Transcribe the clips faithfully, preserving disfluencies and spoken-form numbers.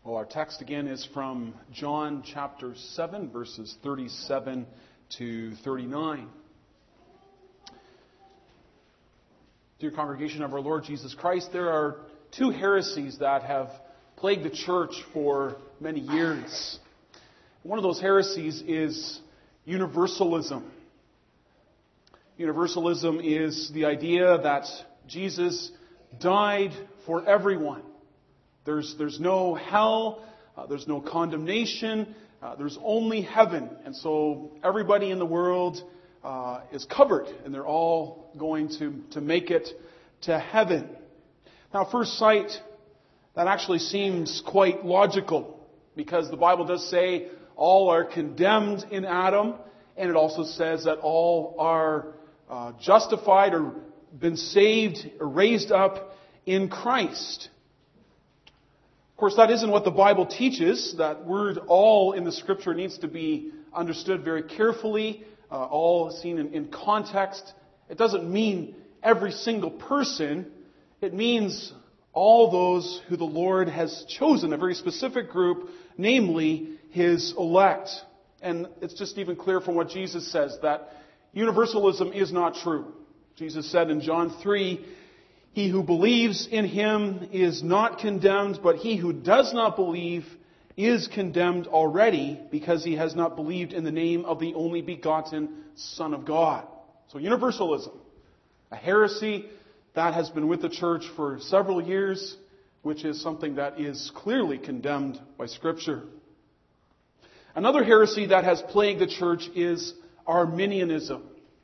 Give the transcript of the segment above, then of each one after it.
Well, our text again is from John chapter seven, verses thirty-seven to thirty-nine. Dear congregation of our Lord Jesus Christ, there are two heresies that have plagued the church for many years. One of those heresies is universalism. Universalism is the idea that Jesus died for everyone. There's, there's no hell, uh, there's no condemnation, uh, there's only heaven. And so everybody in the world uh, is covered, and they're all going to, to make it to heaven. Now, at first sight, that actually seems quite logical, because the Bible does say all are condemned in Adam, and it also says that all are uh, justified or been saved or raised up in Christ. Of course, that isn't what the Bible teaches. That word all in the Scripture needs to be understood very carefully, uh, all seen in, in context. It doesn't mean every single person. It means all those who the Lord has chosen, a very specific group, namely His elect. And it's just even clear from what Jesus says that universalism is not true. Jesus said in John three, "He who believes in Him is not condemned, but he who does not believe is condemned already, because he has not believed in the name of the only begotten Son of God." So universalism, a heresy that has been with the church for several years, which is something that is clearly condemned by Scripture. Another heresy that has plagued the church is Arminianism.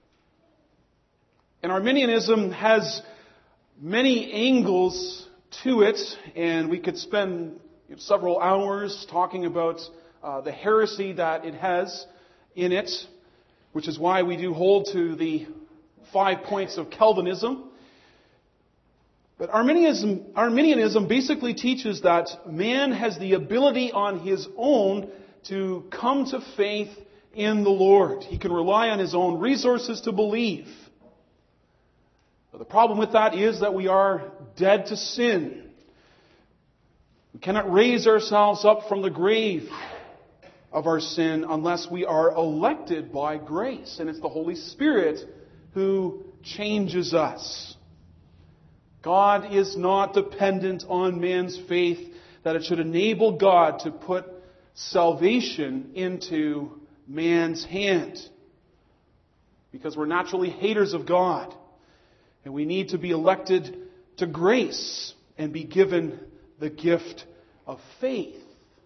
And Arminianism has many angles to it, and we could spend several hours talking about uh, the heresy that it has in it, which is why we do hold to the five points of Calvinism. But Arminianism, Arminianism basically teaches that man has the ability on his own to come to faith in the Lord. He can rely on his own resources to believe. But the problem with that is that we are dead to sin. We cannot raise ourselves up from the grave of our sin unless we are elected by grace. And it's the Holy Spirit who changes us. God is not dependent on man's faith that it should enable God to put salvation into man's hand. Because we're naturally haters of God. And we need to be elected to grace and be given the gift of faith.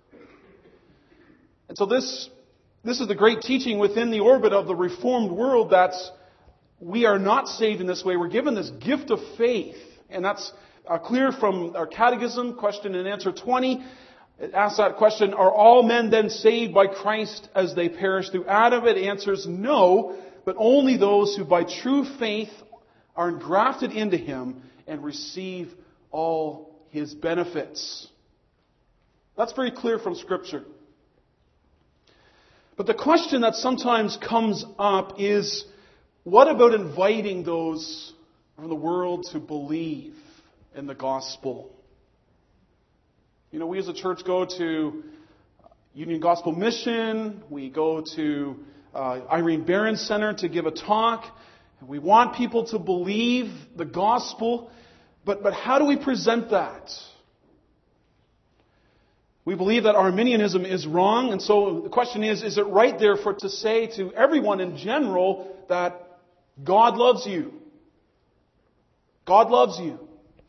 And so this, this is the great teaching within the orbit of the Reformed world, that we are not saved in this way. We're given this gift of faith. And that's uh, clear from our catechism, question and answer twenty. It asks that question, are all men then saved by Christ as they perish through Adam? It answers no, but only those who by true faith are engrafted into Him and receive all His benefits. That's very clear from Scripture. But the question that sometimes comes up is, what about inviting those from the world to believe in the gospel? You know, we as a church go to Union Gospel Mission. We go to uh, Irene Barron Center to give a talk. We want people to believe the gospel. But, but how do we present that? We believe that Arminianism is wrong. And so the question is, is it right there for to say to everyone in general that God loves you? God loves you.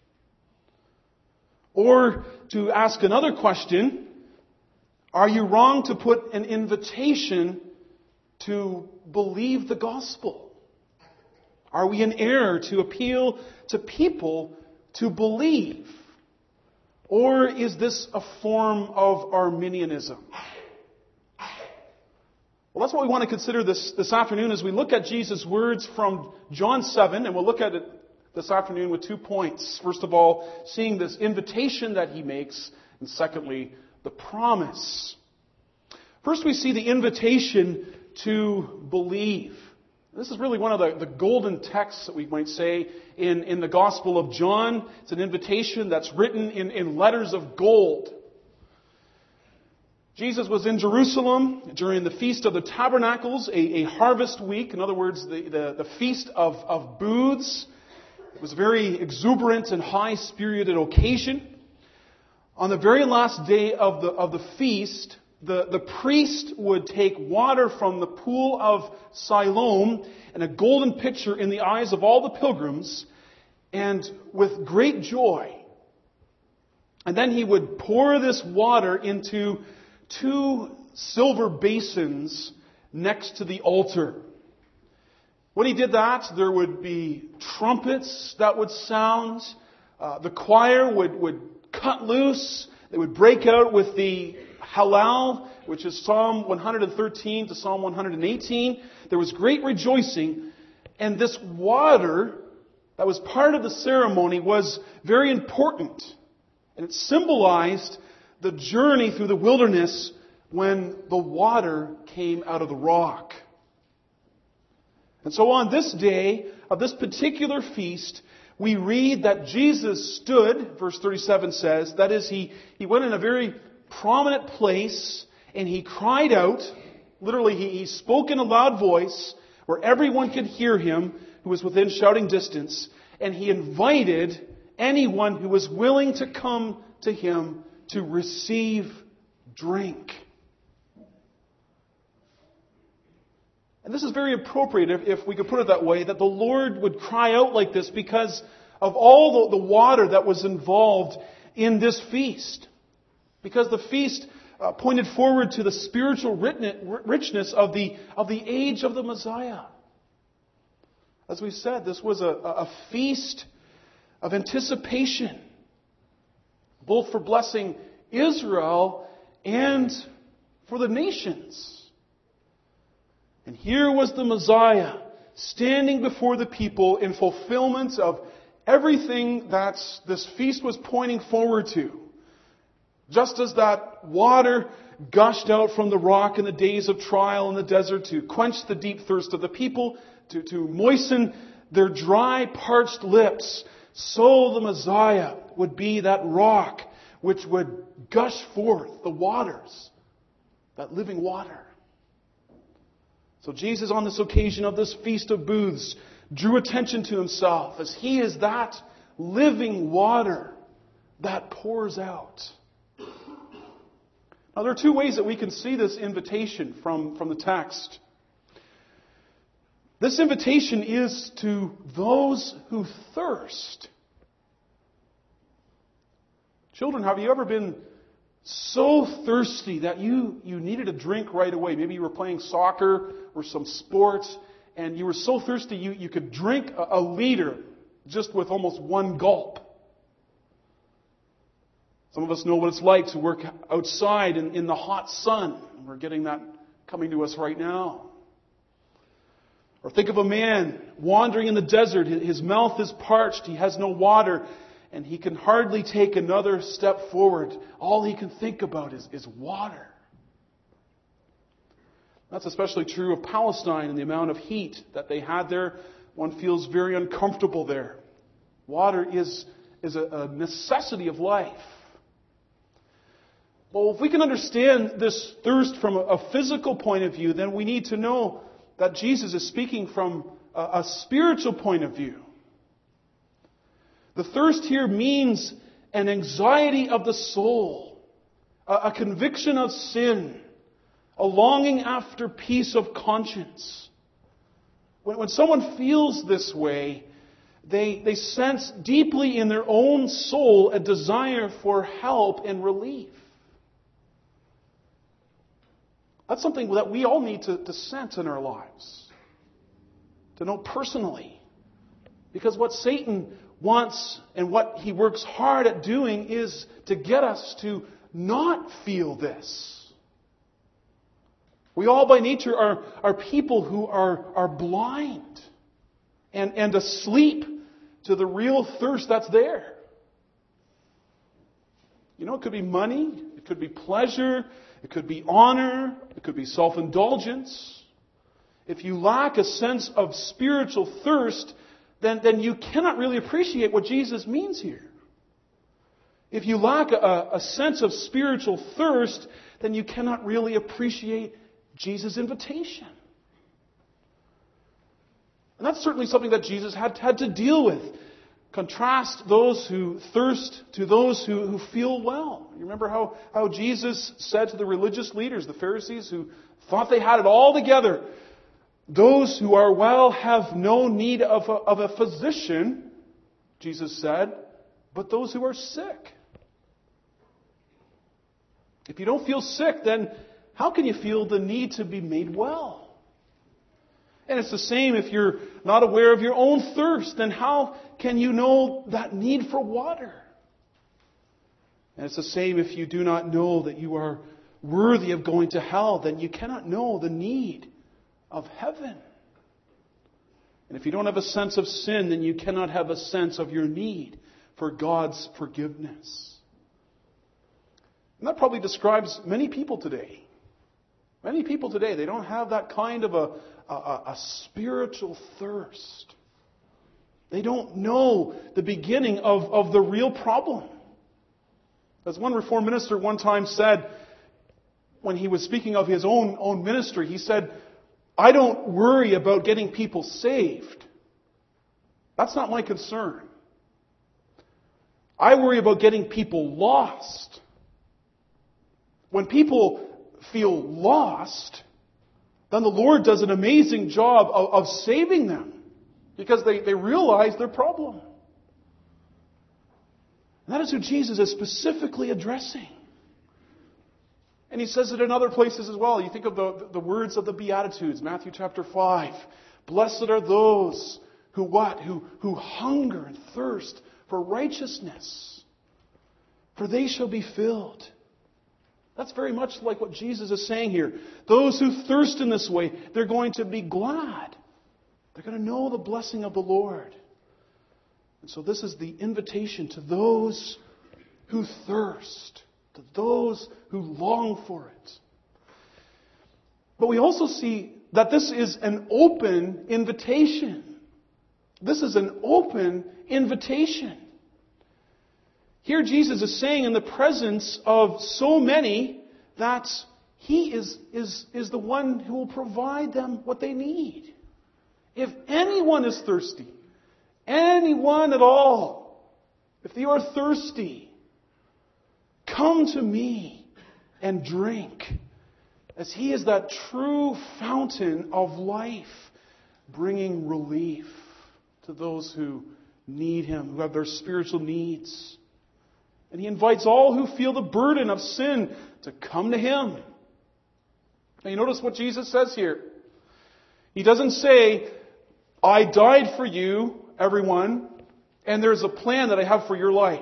Or to ask another question, are you wrong to put an invitation to believe the gospel? Are we in error to appeal to people to believe? Or is this a form of Arminianism? Well, that's what we want to consider this, this afternoon as we look at Jesus' words from John seven, and we'll look at it this afternoon with two points. First of all, seeing this invitation that He makes, and secondly, the promise. First, we see the invitation to believe. This is really one of the, the golden texts that we might say in, in the Gospel of John. It's an invitation that's written in, in letters of gold. Jesus was in Jerusalem during the Feast of the Tabernacles, a, a harvest week. In other words, the, the, the Feast of, of Booths. It was a very exuberant and high-spirited occasion. On the very last day of the, of the feast, the, the priest would take water from the pool of Siloam and a golden pitcher in the eyes of all the pilgrims, and with great joy. And then he would pour this water into two silver basins next to the altar. When he did that, there would be trumpets that would sound. Uh, the choir would, would cut loose. They would break out with the Hallel, which is Psalm one thirteen to Psalm one eighteen. There was great rejoicing. And this water that was part of the ceremony was very important. And it symbolized the journey through the wilderness when the water came out of the rock. And so on this day of this particular feast, we read that Jesus stood, verse thirty-seven says, that is, he, he went in a very prominent place and he cried out. Literally, he, he spoke in a loud voice where everyone could hear him who was within shouting distance. And he invited anyone who was willing to come to him to receive drink. And this is very appropriate, if, if we could put it that way, that the Lord would cry out like this because of all the, the water that was involved in this feast. Because the feast uh, pointed forward to the spiritual richness of the, of the age of the Messiah. As we said, this was a, a feast of anticipation, both for blessing Israel and for the nations. And here was the Messiah standing before the people in fulfillment of everything that this feast was pointing forward to. Just as that water gushed out from the rock in the days of trial in the desert to quench the deep thirst of the people, to, to moisten their dry, parched lips, so the Messiah would be that rock which would gush forth the waters, that living water. So Jesus, on this occasion of this Feast of Booths, drew attention to himself as he is that living water that pours out. Now, there are two ways that we can see this invitation from, from the text. This invitation is to those who thirst. Children, have you ever been so thirsty that you, you needed a drink right away? Maybe you were playing soccer or some sports, and you were so thirsty you, you could drink a, a liter just with almost one gulp. Some of us know what it's like to work outside in, in the hot sun. We're getting that coming to us right now. Or think of a man wandering in the desert. His mouth is parched. He has no water. And he can hardly take another step forward. All he can think about is, is water. That's especially true of Palestine and the amount of heat that they had there. One feels very uncomfortable there. Water is, is a, a necessity of life. Well, if we can understand this thirst from a, a physical point of view, then we need to know that Jesus is speaking from a, a spiritual point of view. The thirst here means an anxiety of the soul, a, a conviction of sin, a longing after peace of conscience. When, when someone feels this way, they, they sense deeply in their own soul a desire for help and relief. That's something that we all need to, to sense in our lives, to know personally. Because what Satan wants and what he works hard at doing is to get us to not feel this. We all by nature are, are people who are, are blind and, and asleep to the real thirst that's there. You know, it could be money, it could be pleasure, it could be honor, it could be self-indulgence. If you lack a sense of spiritual thirst, then, then you cannot really appreciate what Jesus means here. If you lack a, a sense of spiritual thirst, then you cannot really appreciate Jesus' invitation. And that's certainly something that Jesus had, had to deal with. Contrast those who thirst to those who, who feel well. You remember how, how Jesus said to the religious leaders, the Pharisees, who thought they had it all together, those who are well have no need of a, of a physician, Jesus said, but those who are sick. If you don't feel sick, then how can you feel the need to be made well? And it's the same if you're not aware of your own thirst, then how can you know that need for water? And it's the same if you do not know that you are worthy of going to hell, then you cannot know the need of heaven. And if you don't have a sense of sin, then you cannot have a sense of your need for God's forgiveness. And that probably describes many people today. Many people today, they don't have that kind of a, a, a spiritual thirst. They don't know the beginning of, of the real problem. As one Reformed minister one time said, when he was speaking of his own, own ministry, he said, I don't worry about getting people saved. That's not my concern. I worry about getting people lost. When people feel lost, then the Lord does an amazing job of, of saving them because they, they realize their problem. And that is who Jesus is specifically addressing. And he says it in other places as well. You think of the, the words of the Beatitudes, Matthew chapter five. Blessed are those who what? Who, who hunger and thirst for righteousness, for they shall be filled. That's very much like what Jesus is saying here. Those who thirst in this way, they're going to be glad. They're going to know the blessing of the Lord. And so this is the invitation to those who thirst, to those who long for it. But we also see that this is an open invitation. This is an open invitation. Here Jesus is saying in the presence of so many that He is, is, is the one who will provide them what they need. If anyone is thirsty, anyone at all, if they are thirsty, come to me and drink, as He is that true fountain of life, bringing relief to those who need Him, who have their spiritual needs. And He invites all who feel the burden of sin to come to Him. Now you notice what Jesus says here. He doesn't say, I died for you, everyone, and there's a plan that I have for your life.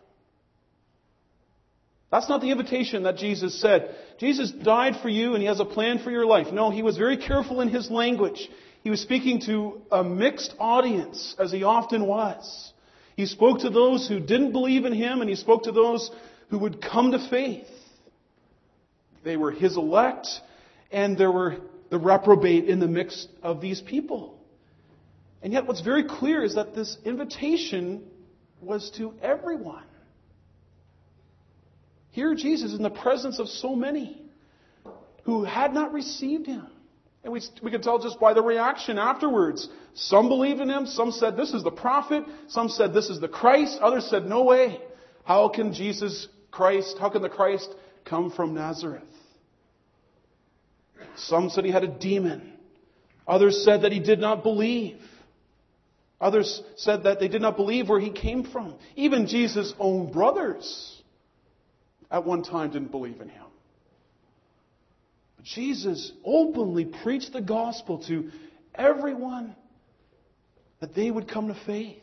That's not the invitation that Jesus said. Jesus died for you and He has a plan for your life. No, He was very careful in His language. He was speaking to a mixed audience, as He often was. He spoke to those who didn't believe in Him, and He spoke to those who would come to faith. They were His elect, and there were the reprobate in the mix of these people. And yet what's very clear is that this invitation was to everyone. Here Jesus is in the presence of so many who had not received Him. And we, we can tell just by the reaction afterwards. Some believed in Him. Some said, this is the prophet. Some said, this is the Christ. Others said, no way. How can Jesus Christ, how can the Christ come from Nazareth? Some said He had a demon. Others said that He did not believe. Others said that they did not believe where He came from. Even Jesus' own brothers at one time didn't believe in Him. Jesus openly preached the gospel to everyone that they would come to faith.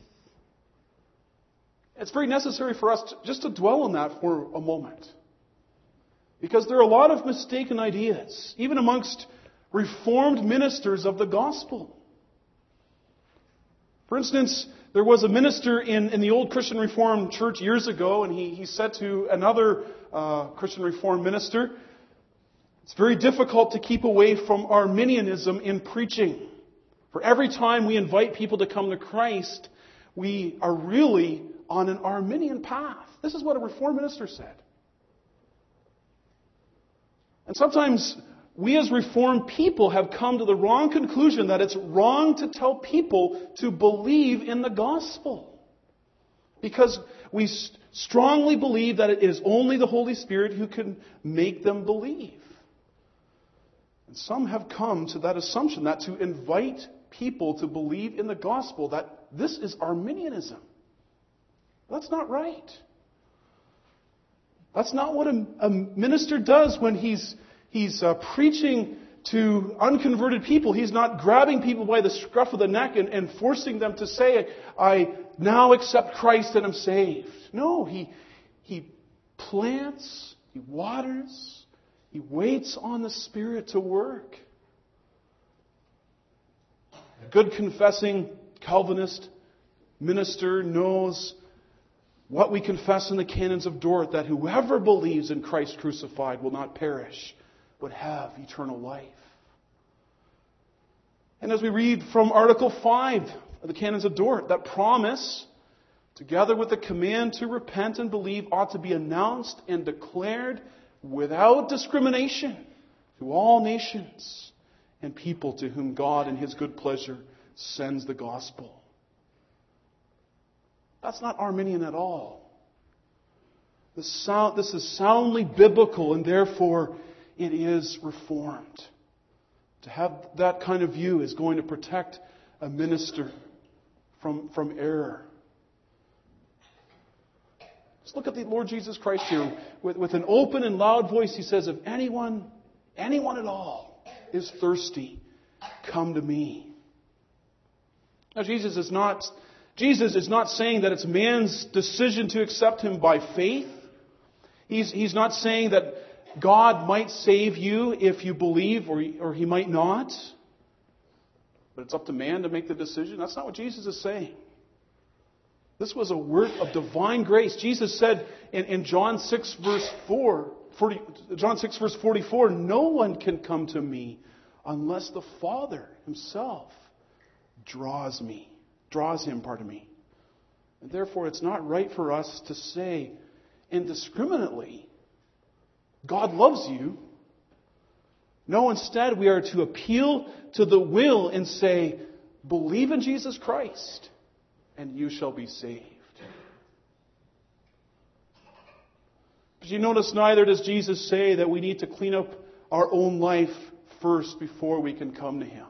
It's very necessary for us to, just to dwell on that for a moment. Because there are a lot of mistaken ideas, even amongst Reformed ministers of the gospel. For instance, there was a minister in, in the old Christian Reformed church years ago, and he, he said to another uh, Christian Reformed minister, it's very difficult to keep away from Arminianism in preaching. For every time we invite people to come to Christ, we are really on an Arminian path. This is what a Reformed minister said. And sometimes we as Reformed people have come to the wrong conclusion that it's wrong to tell people to believe in the gospel. Because we st- strongly believe that it is only the Holy Spirit who can make them believe. And some have come to that assumption that to invite people to believe in the gospel, that this is Arminianism. That's not right. That's not what a, a minister does when he's he's uh, preaching to unconverted people. He's not grabbing people by the scruff of the neck and, and forcing them to say, I now accept Christ and I'm saved. No, he he plants, he waters, he waits on the Spirit to work. A good confessing Calvinist minister knows what we confess in the canons of Dort, that whoever believes in Christ crucified will not perish, but have eternal life. And as we read from Article five of the canons of Dort, that promise, together with the command to repent and believe, ought to be announced and declared without discrimination to all nations and people to whom God in His good pleasure sends the gospel. That's not Arminian at all. This, sound, this is soundly biblical, and therefore it is Reformed. To have that kind of view is going to protect a minister from, from error. Let's look at the Lord Jesus Christ here. With, with an open and loud voice, He says, if anyone, anyone at all is thirsty, come to me. Now, Jesus is not... Jesus is not saying that it's man's decision to accept Him by faith. He's, he's not saying that God might save you if you believe, or, or He might not. But it's up to man to make the decision. That's not what Jesus is saying. This was a work of divine grace. Jesus said in, in John six verse four, forty, John six verse forty-four, no one can come to me unless the Father Himself draws me. Draws him, pardon me. And therefore, it's not right for us to say indiscriminately, God loves you. No, instead, we are to appeal to the will and say, believe in Jesus Christ, and you shall be saved. But you notice neither does Jesus say that we need to clean up our own life first before we can come to Him.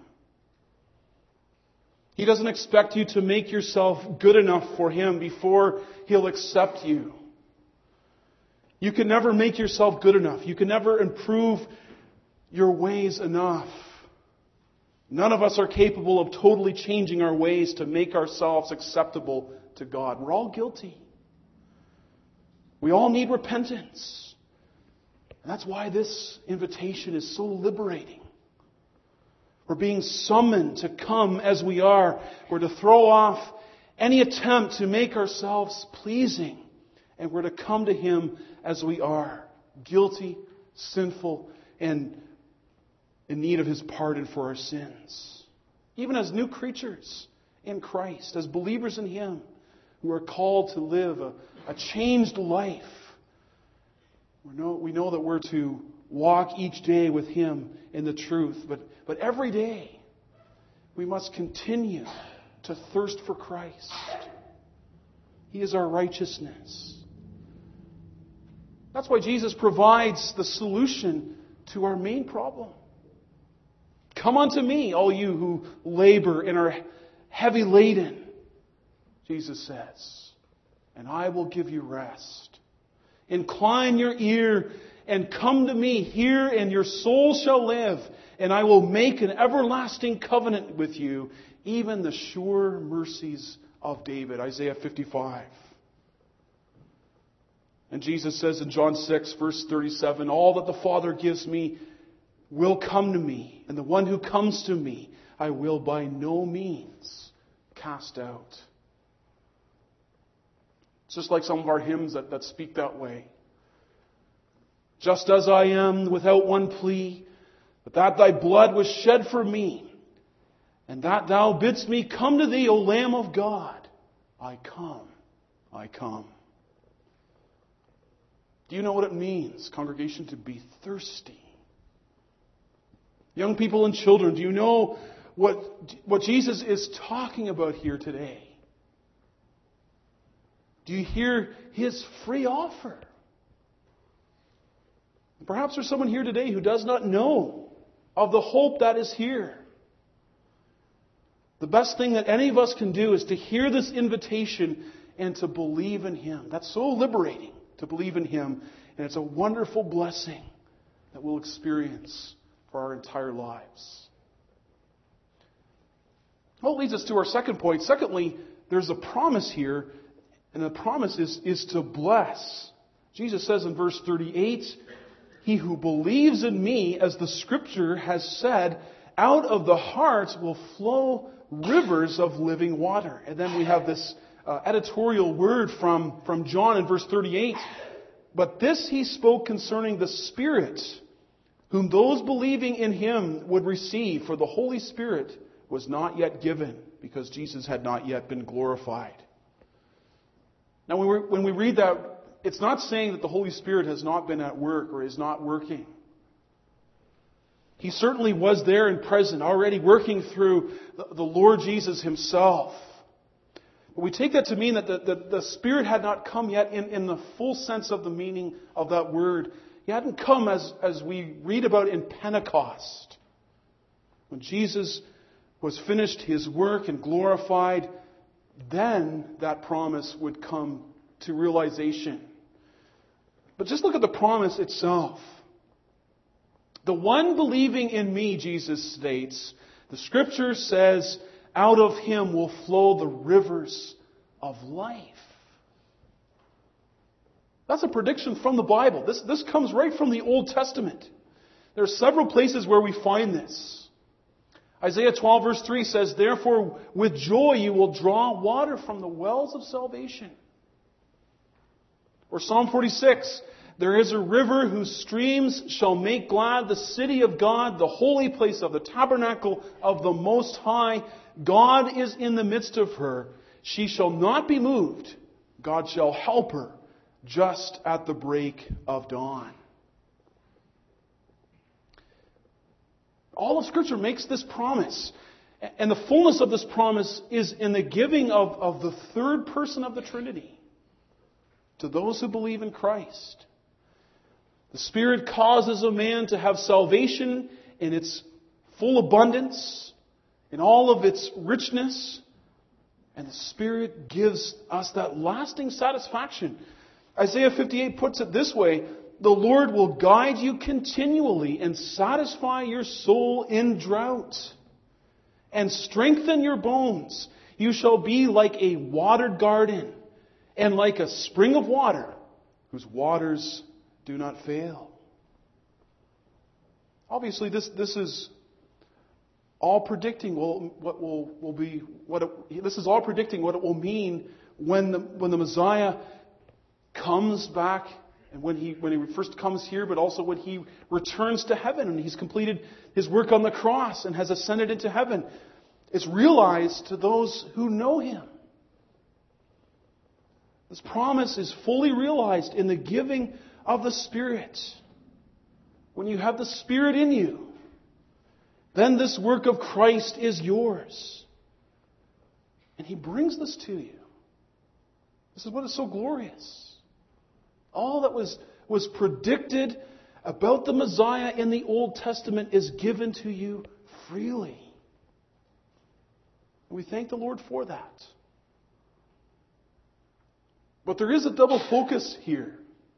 He doesn't expect you to make yourself good enough for Him before He'll accept you. You can never make yourself good enough. You can never improve your ways enough. None of us are capable of totally changing our ways to make ourselves acceptable to God. We're all guilty. We all need repentance. And that's why this invitation is so liberating. We're being summoned to come as we are. We're to throw off any attempt to make ourselves pleasing. And we're to come to Him as we are. Guilty, sinful, and in need of His pardon for our sins. Even as new creatures in Christ, as believers in Him, who are called to live a, a changed life. We know, we know that we're to walk each day with Him in the truth. But, but every day, we must continue to thirst for Christ. He is our righteousness. That's why Jesus provides the solution to our main problem. Come unto me, all you who labor and are heavy laden, Jesus says, and I will give you rest. Incline your ear and come to me, hear, and your soul shall live, and I will make an everlasting covenant with you, even the sure mercies of David. Isaiah fifty-five. And Jesus says in John six, verse thirty-seven, all that the Father gives me will come to me, and the one who comes to me I will by no means cast out. It's just like some of our hymns that, that speak that way. Just as I am, without one plea, but that thy blood was shed for me, and that thou bidst me come to thee, O Lamb of God, I come, I come. Do you know what it means, congregation, to be thirsty? Young people and children, do you know what, what Jesus is talking about here today? Do you hear His free offer? Perhaps there's someone here today who does not know of the hope that is here. The best thing that any of us can do is to hear this invitation and to believe in Him. That's so liberating, to believe in Him. And it's a wonderful blessing that we'll experience for our entire lives. Well, it leads us to our second point. Secondly, there's a promise here, and the promise is, is to bless. Jesus says in verse thirty-eight, "He who believes in me, as the Scripture has said, out of the heart will flow rivers of living water." And then we have this uh, editorial word from, from John in verse thirty-eight. "But this he spoke concerning the Spirit, whom those believing in Him would receive, for the Holy Spirit was not yet given," because Jesus had not yet been glorified. Now, when we, when we read that, it's not saying that the Holy Spirit has not been at work or is not working. He certainly was there and present, already working through the, the Lord Jesus Himself. But we take that to mean that the, the, the Spirit had not come yet in, in the full sense of the meaning of that word. He hadn't come as, as we read about in Pentecost. When Jesus was finished His work and glorified, then that promise would come to realization. But just look at the promise itself. "The one believing in me," Jesus states, the Scripture says, "out of him will flow the rivers of life." That's a prediction from the Bible. This, this comes right from the Old Testament. There are several places where we find this. Isaiah twelve verse three says, "Therefore with joy you will draw water from the wells of salvation." Or Psalm forty-six, "There is a river whose streams shall make glad the city of God, the holy place of the tabernacle of the Most High. God is in the midst of her. She shall not be moved. God shall help her just at the break of dawn." All of Scripture makes this promise. And the fullness of this promise is in the giving of, of the third person of the Trinity to those who believe in Christ. The Spirit causes a man to have salvation in its full abundance, in all of its richness. And the Spirit gives us that lasting satisfaction. Isaiah fifty-eight puts it this way: "The Lord will guide you continually and satisfy your soul in drought and strengthen your bones. You shall be like a watered garden and like a spring of water whose waters do not fail." Obviously, this, this is all predicting will, what will, will be what it, this is all predicting what it will mean when the when the Messiah comes back. And when he, when he first comes here, but also when He returns to heaven and He's completed His work on the cross and has ascended into heaven. It's realized to those who know Him. This promise is fully realized in the giving of the Spirit. When you have the Spirit in you, then this work of Christ is yours. And He brings this to you. This is what is so glorious. All that was, was predicted about the Messiah in the Old Testament is given to you freely. We thank the Lord for that. But there is a double focus here.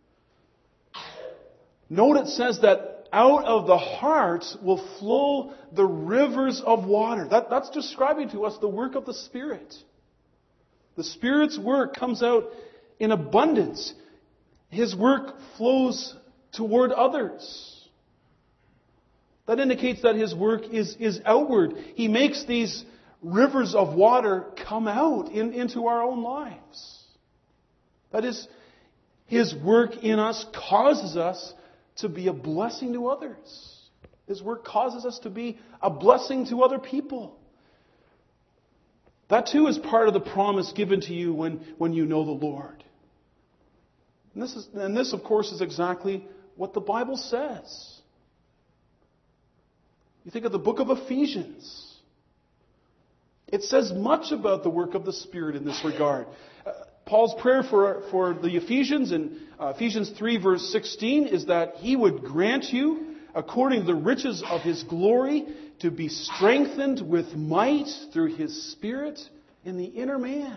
Note it says that out of the heart will flow the rivers of water. That, that's describing to us the work of the Spirit. The Spirit's work comes out in abundance. His work flows toward others. That indicates that His work is, is outward. He makes these rivers of water come out in, into our own lives. That is, His work in us causes us to be a blessing to others. His work causes us to be a blessing to other people. That too is part of the promise given to you when, when you know the Lord. And this, is, and this, of course, is exactly what the Bible says. You think of the book of Ephesians. It says much about the work of the Spirit in this regard. Uh, Paul's prayer for, for the Ephesians in uh, Ephesians three verse sixteen is that He would grant you, according to the riches of His glory, to be strengthened with might through His Spirit in the inner man.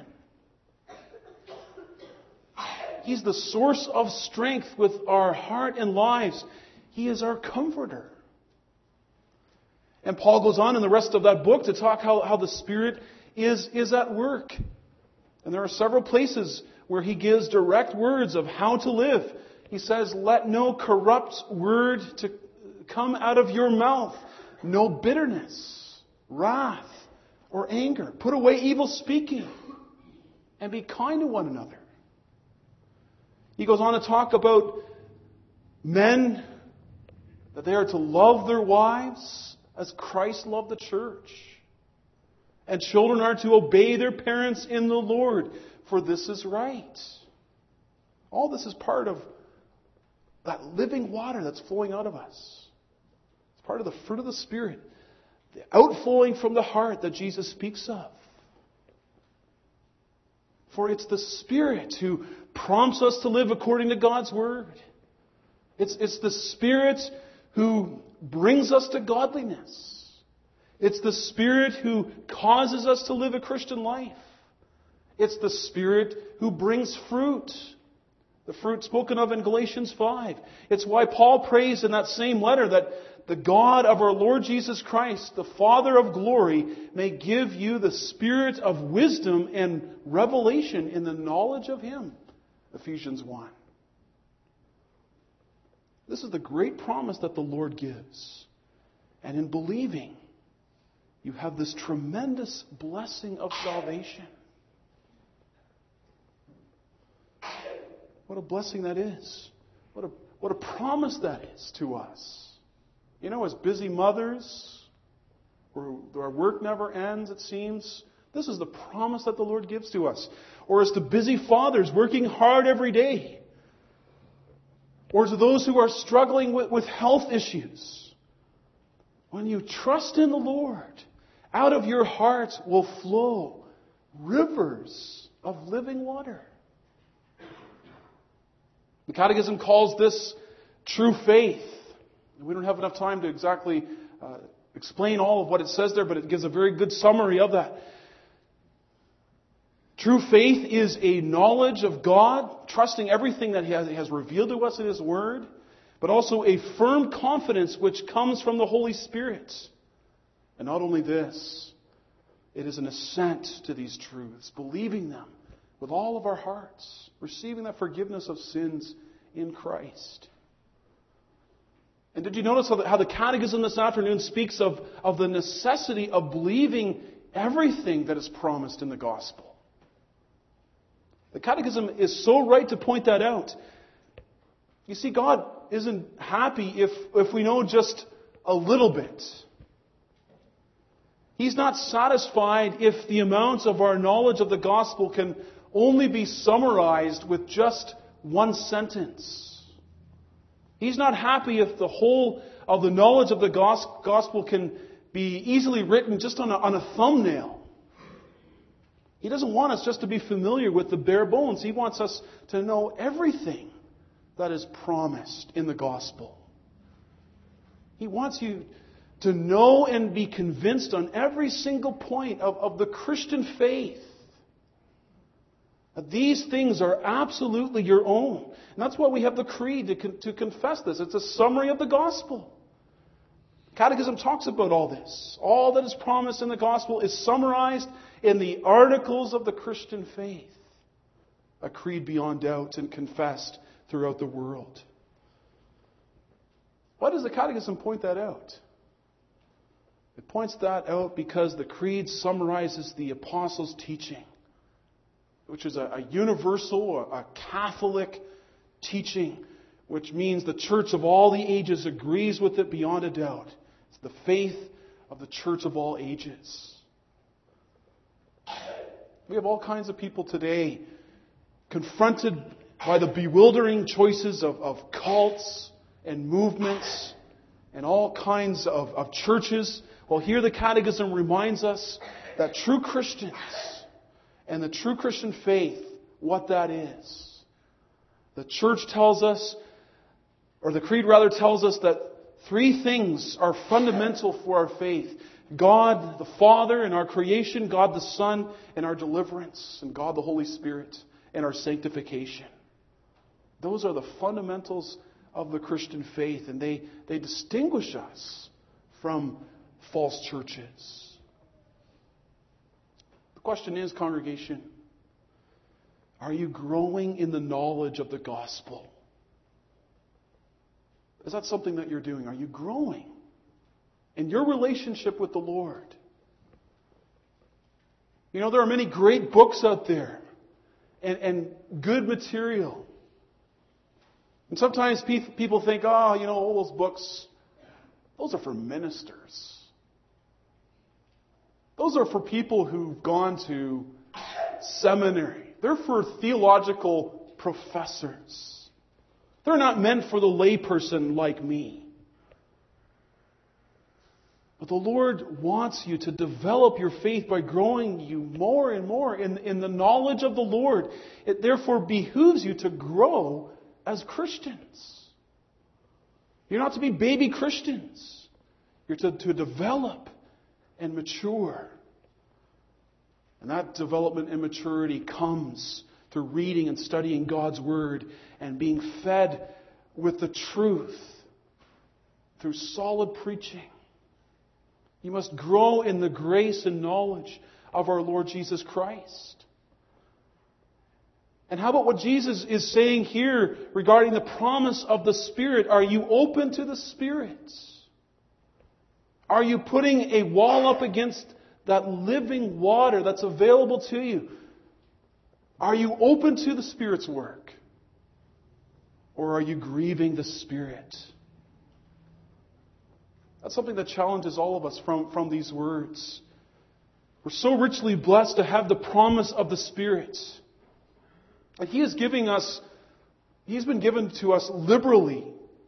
He's the source of strength with our heart and lives. He is our comforter. And Paul goes on in the rest of that book to talk how, how the Spirit is, is at work. And there are several places where he gives direct words of how to live. He says, let no corrupt word to come out of your mouth. No bitterness, wrath, or anger. Put away evil speaking and be kind to one another. He goes on to talk about men, that they are to love their wives as Christ loved the church. And children are to obey their parents in the Lord, for this is right. All this is part of that living water that's flowing out of us. It's part of the fruit of the Spirit, the outflowing from the heart that Jesus speaks of. For it's the Spirit who prompts us to live according to God's Word. It's, it's the Spirit who brings us to godliness. It's the Spirit who causes us to live a Christian life. It's the Spirit who brings fruit. The fruit spoken of in Galatians five. It's why Paul prays in that same letter that the God of our Lord Jesus Christ, the Father of glory, may give you the spirit of wisdom and revelation in the knowledge of Him. Ephesians one. This is the great promise that the Lord gives. And in believing, you have this tremendous blessing of salvation. What a blessing that is. What a, what a promise that is to us. You know, as busy mothers, where our work never ends, it seems, this is the promise that the Lord gives to us. Or as to busy fathers working hard every day. Or to those who are struggling with, with health issues. When you trust in the Lord, out of your heart will flow rivers of living water. The Catechism calls this true faith. We don't have enough time to exactly uh, explain all of what it says there, but it gives a very good summary of that. True faith is a knowledge of God, trusting everything that He has, he has revealed to us in His Word, but also a firm confidence which comes from the Holy Spirit. And not only this, it is an assent to these truths, believing them with all of our hearts, receiving that forgiveness of sins in Christ. And did you notice how the, how the Catechism this afternoon speaks of, of the necessity of believing everything that is promised in the Gospel? The Catechism is so right to point that out. You see, God isn't happy if, if we know just a little bit. He's not satisfied if the amount of our knowledge of the Gospel can only be summarized with just one sentence. He's not happy if the whole of the knowledge of the Gospel can be easily written just on a, on a thumbnail. He doesn't want us just to be familiar with the bare bones. He wants us to know everything that is promised in the Gospel. He wants you to know and be convinced on every single point of, of the Christian faith. That these things are absolutely your own. And that's why we have the Creed to, con- to confess this. It's a summary of the Gospel. Catechism talks about all this. All that is promised in the Gospel is summarized in the articles of the Christian faith. A creed beyond doubt and confessed throughout the world. Why does the Catechism point that out? It points that out because the Creed summarizes the Apostles' teaching, which is a, a universal, a, a Catholic teaching, which means the church of all the ages agrees with it beyond a doubt. It's the faith of the church of all ages. We have all kinds of people today confronted by the bewildering choices of, of cults and movements and all kinds of, of churches. Well, here the Catechism reminds us that true Christians and the true Christian faith, what that is. The Church tells us, or the Creed rather tells us, that three things are fundamental for our faith. God the Father in our creation, God the Son in our deliverance, and God the Holy Spirit in our sanctification. Those are the fundamentals of the Christian faith, and they, they distinguish us from false churches. The question is, congregation, are you growing in the knowledge of the gospel? Is that something that you're doing? Are you growing in your relationship with the Lord? You know, there are many great books out there and, and good material. And sometimes people think, oh, you know, all those books, those are for ministers. Those are for people who've gone to seminary. They're for theological professors. They're not meant for the layperson like me. But the Lord wants you to develop your faith by growing you more and more in, in the knowledge of the Lord. It therefore behooves you to grow as Christians. You're not to be baby Christians. You're to, to develop and mature. And that development and maturity comes through reading and studying God's Word and being fed with the truth through solid preaching. You must grow in the grace and knowledge of our Lord Jesus Christ. And how about what Jesus is saying here regarding the promise of the Spirit? Are you open to the Spirit? Are you putting a wall up against that living water that's available to you? Are you open to the Spirit's work? Or are you grieving the Spirit? That's something that challenges all of us from, from these words. We're so richly blessed to have the promise of the Spirit. And He is giving us, He's been given to us liberally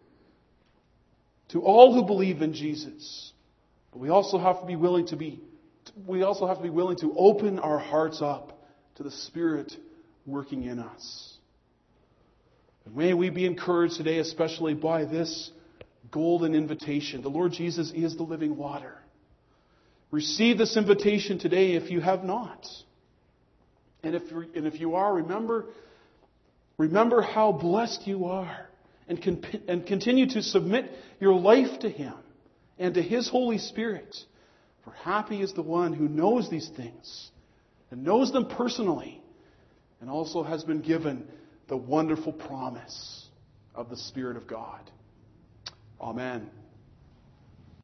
to all who believe in Jesus. But we also have to be willing to be, we also have to be willing to open our hearts up to the Spirit working in us. And may we be encouraged today, especially by this golden invitation. The Lord Jesus is the living water. Receive this invitation today if you have not. And if, and if you are, remember, remember how blessed you are. And, con, and continue to submit your life to Him and to His Holy Spirit. For happy is the one who knows these things and knows them personally, and also has been given the wonderful promise of the Spirit of God. Amen.